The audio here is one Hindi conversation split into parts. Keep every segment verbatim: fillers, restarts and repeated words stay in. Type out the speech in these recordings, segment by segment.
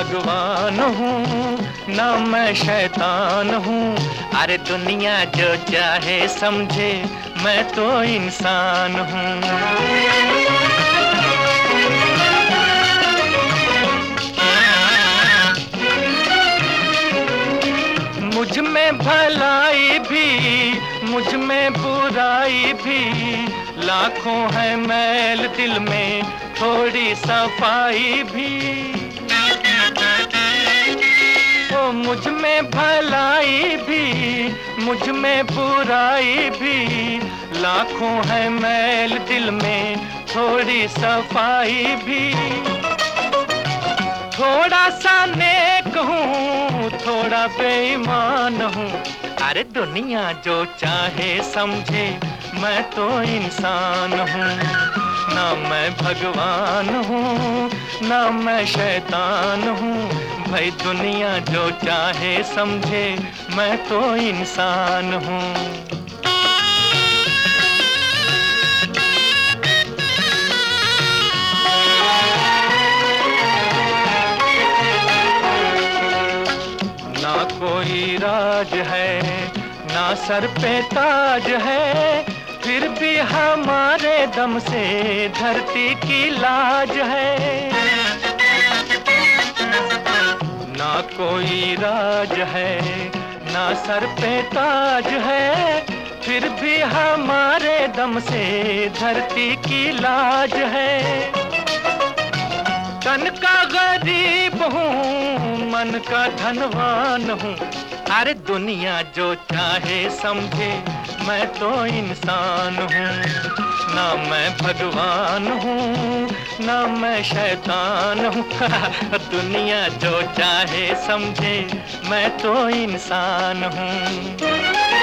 भगवान हूँ ना मैं शैतान हूँ। अरे दुनिया जो चाहे समझे, मैं तो इंसान हूँ। मुझ में भलाई भी, मुझ में बुराई भी, लाखों है मैल दिल में, थोड़ी सफाई भी। ओ मुझ में भलाई भी, मुझ में बुराई भी, लाखों है मैल दिल में, थोड़ी सफाई भी। थोड़ा सा नेक हूँ, थोड़ा बेईमान हूँ। अरे दुनिया जो चाहे समझे, मैं तो इंसान हूँ। ना मैं भगवान हूँ ना मैं शैतान हूँ। भाई दुनिया जो चाहे समझे, मैं तो इंसान हूँ। ना कोई राज है ना सर पे ताज है, फिर भी हमारे दम से धरती की लाज है। ना कोई राज है ना सर पे ताज है, फिर भी हमारे दम से धरती की लाज है। तन का गरीब हूँ मन का धनवान हूँ। अरे दुनिया जो चाहे समझे, मैं तो इंसान हूँ। ना मैं भगवान हूँ ना मैं शैतान हूँ। दुनिया जो चाहे समझे, मैं तो इंसान हूँ।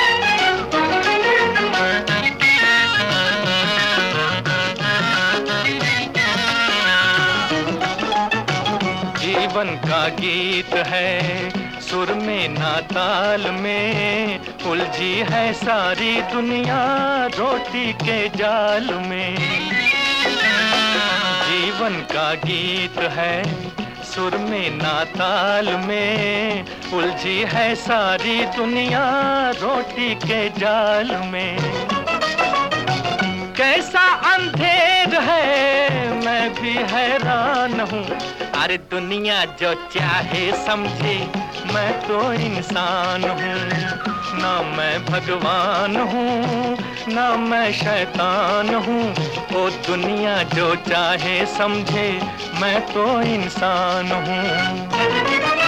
जीवन का गीत है सुर में ना ताल में, उलझी है सारी दुनिया रोटी के जाल में। जीवन का गीत है सुर में ना ताल में, उलझी है सारी दुनिया रोटी के जाल में। कैसा अंधेर है मैं भी हैरान हूँ। अरे दुनिया जो चाहे समझे, मैं तो इंसान हूँ। ना मैं भगवान हूँ ना मैं शैतान हूँ। ओ दुनिया जो चाहे समझे, मैं तो इंसान हूँ।